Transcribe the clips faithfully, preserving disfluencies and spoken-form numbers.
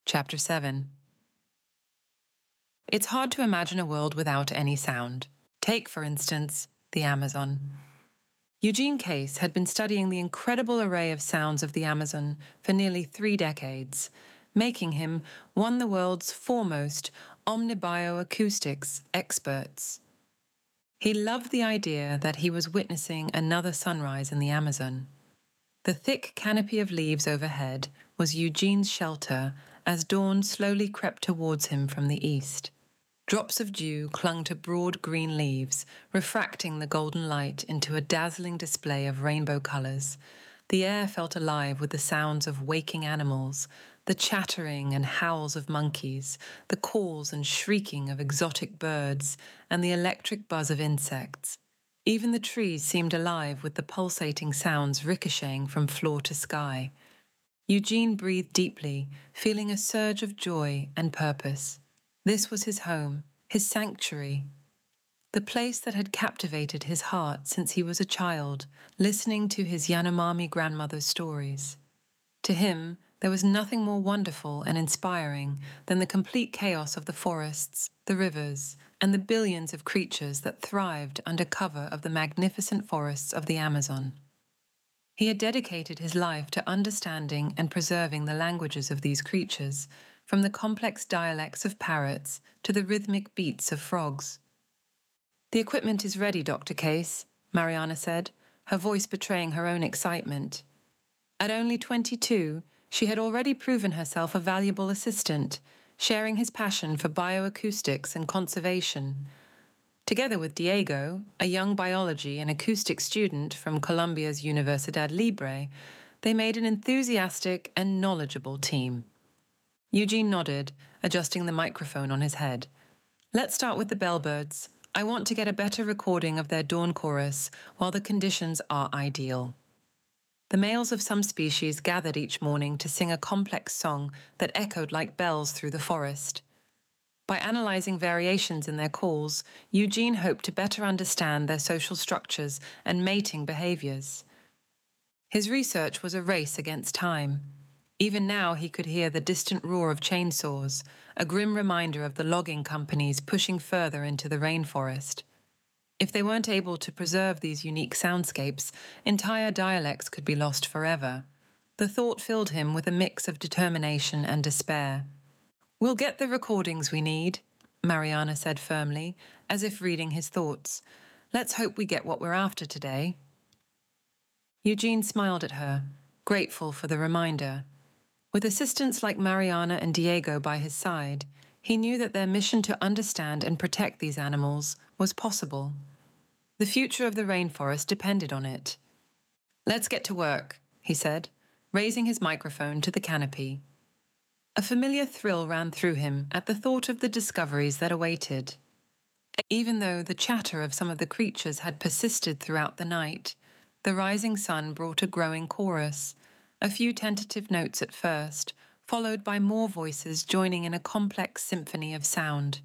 Chapter seven. It's hard to imagine a world without any sound. Take, for instance, the Amazon. Eugene Case had been studying the incredible array of sounds of the Amazon for nearly three decades, making him one of the world's foremost omnibioacoustics experts. He loved the idea that he was witnessing another sunrise in the Amazon. The thick canopy of leaves overhead was Eugene's shelter as dawn slowly crept towards him from the east. Drops of dew clung to broad green leaves, refracting the golden light into a dazzling display of rainbow colors. The air felt alive with the sounds of waking animals, the chattering and howls of monkeys, the calls and shrieking of exotic birds, and the electric buzz of insects. Even the trees seemed alive with the pulsating sounds ricocheting from floor to sky. Eugene breathed deeply, feeling a surge of joy and purpose. This was his home, his sanctuary, the place that had captivated his heart since he was a child, listening to his Yanomami grandmother's stories. To him, there was nothing more wonderful and inspiring than the complete chaos of the forests, the rivers, and the billions of creatures that thrived under cover of the magnificent forests of the Amazon. He had dedicated his life to understanding and preserving the languages of these creatures, from the complex dialects of parrots to the rhythmic beats of frogs. "The equipment is ready, Doctor Case," Mariana said, her voice betraying her own excitement. At only twenty-two, she had already proven herself a valuable assistant, sharing his passion for bioacoustics and conservation. Together with Diego, a young biology and acoustic student from Colombia's Universidad Libre, they made an enthusiastic and knowledgeable team. Eugene nodded, adjusting the microphone on his head. "Let's start with the bellbirds. I want to get a better recording of their dawn chorus while the conditions are ideal." The males of some species gathered each morning to sing a complex song that echoed like bells through the forest. By analyzing variations in their calls, Eugene hoped to better understand their social structures and mating behaviors. His research was a race against time. Even now he could hear the distant roar of chainsaws, a grim reminder of the logging companies pushing further into the rainforest. If they weren't able to preserve these unique soundscapes, entire dialects could be lost forever. The thought filled him with a mix of determination and despair. "We'll get the recordings we need," Mariana said firmly, as if reading his thoughts. "Let's hope we get what we're after today." Eugene smiled at her, grateful for the reminder. With assistants like Mariana and Diego by his side, he knew that their mission to understand and protect these animals was possible. The future of the rainforest depended on it. "Let's get to work," he said, raising his microphone to the canopy. A familiar thrill ran through him at the thought of the discoveries that awaited. Even though the chatter of some of the creatures had persisted throughout the night, the rising sun brought a growing chorus, a few tentative notes at first, followed by more voices joining in a complex symphony of sound.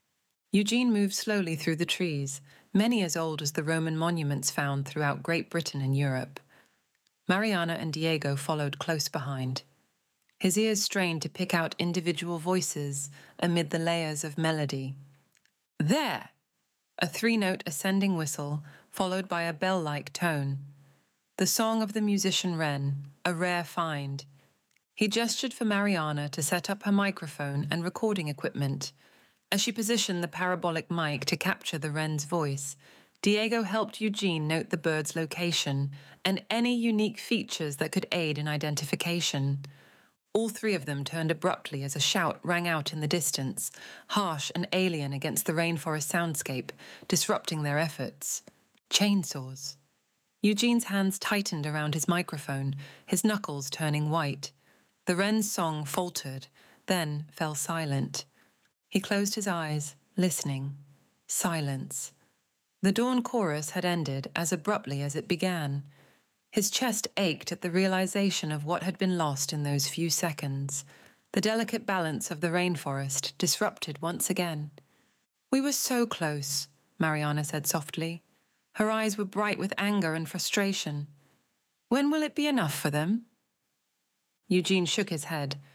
Eugene moved slowly through the trees, many as old as the Roman monuments found throughout Great Britain and Europe. Mariana and Diego followed close behind. His ears strained to pick out individual voices amid the layers of melody. "There!" A three-note ascending whistle, followed by a bell-like tone. The song of the musician wren, a rare find. He gestured for Mariana to set up her microphone and recording equipment. As she positioned the parabolic mic to capture the wren's voice, Diego helped Eugene note the bird's location and any unique features that could aid in identification. All three of them turned abruptly as a shout rang out in the distance, harsh and alien against the rainforest soundscape, disrupting their efforts. Chainsaws. Eugene's hands tightened around his microphone, his knuckles turning white. The wren's song faltered, then fell silent. He closed his eyes, listening. Silence. The dawn chorus had ended as abruptly as it began. His chest ached at the realization of what had been lost in those few seconds. The delicate balance of the rainforest disrupted once again. "We were so close," Mariana said softly. Her eyes were bright with anger and frustration. "When will it be enough for them?" Eugene shook his head.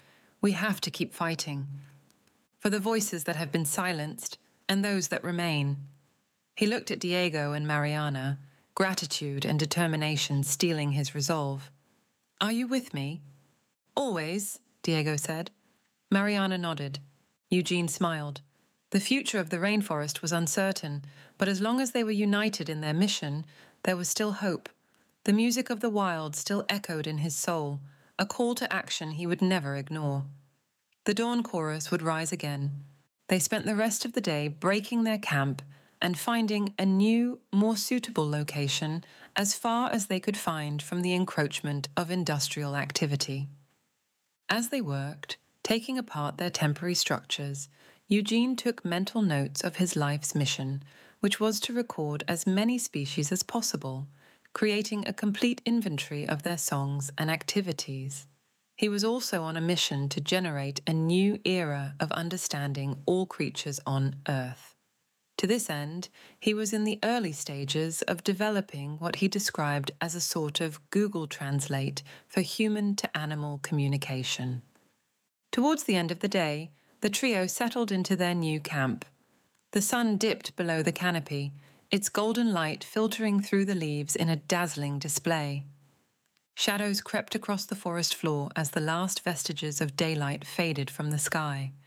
We have to keep fighting. For the voices that have been silenced and those that remain. He looked at Diego and Mariana, gratitude and determination stealing his resolve. Are you with me? Always, Diego said. Mariana nodded. Eugene smiled. The future of the rainforest was uncertain, but as long as they were united in their mission, there was still hope. The music of the wild still echoed in his soul, a call to action he would never ignore. The dawn chorus would rise again. They spent the rest of the day breaking their camp and finding a new, more suitable location as far as they could find from the encroachment of industrial activity. As they worked, taking apart their temporary structures, Eugene took mental notes of his life's mission, which was to record as many species as possible, creating a complete inventory of their songs and activities. He was also on a mission to generate a new era of understanding all creatures on Earth. To this end, he was in the early stages of developing what he described as a sort of Google Translate for human-to-animal communication. Towards the end of the day, the trio settled into their new camp. The sun dipped below the canopy, its golden light filtering through the leaves in a dazzling display. Shadows crept across the forest floor as the last vestiges of daylight faded from the sky.